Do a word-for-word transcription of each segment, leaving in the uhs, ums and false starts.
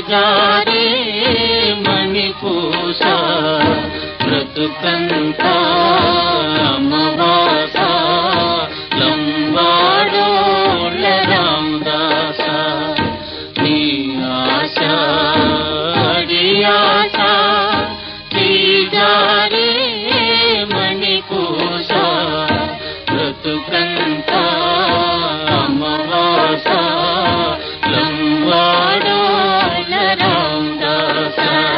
జారే మణిపూస బ్రతుకంత అమ్మవాస లంబాడోళ్ళ రామదాస నీ ఆశ అడియాస జారే మణిపూస బ్రతుకంత అమ్మవాస లంబాడోళ్ళ రామదాస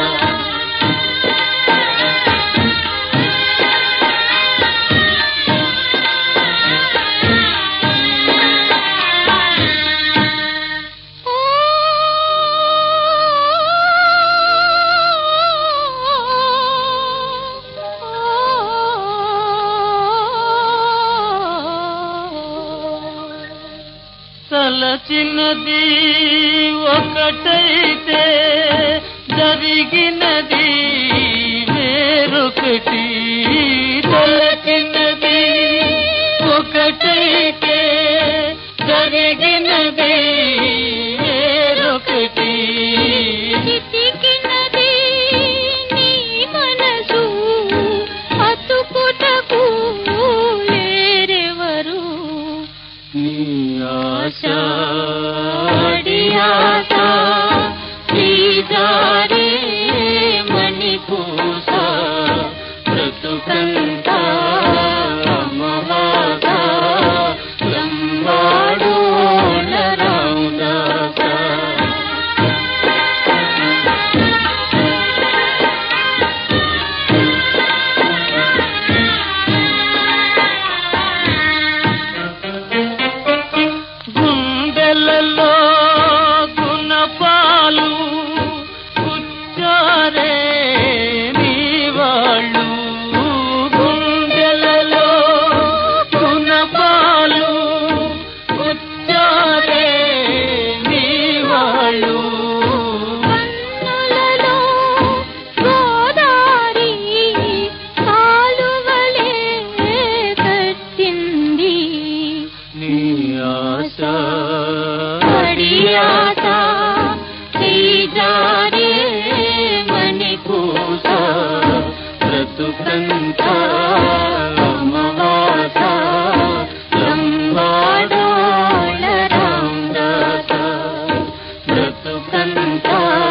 తలచినది ఒకటైతే జరిగినది వేరొకటి తలచినది ఒకటైతే జరిగినది వేరొకటి చితికినది నీ మనసు అతుకుటకు లేరెవరు నీ ఆశ అడియాస జారే మణిపూస బ్రతుకంత అమ్మవాస లంబాడోళ్ళ రామదాస గుండెలలో గుణపాలు గుచ్చారే నీ వాళ్ళు గుండెలలో గుణపాలు గుచ్చారే నీ వాళ్ళు కన్నులలో గోదారి కాలువలే కట్టింది నీ ఆశ అడియాస జారే మణిపూస బ్రతుకంత అమ్మవాస లంబాడోళ్ళ రామదాస బ్రతుకంత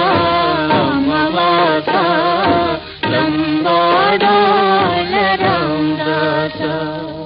అమ్మవాస లంబాడోళ్ళ రామదాస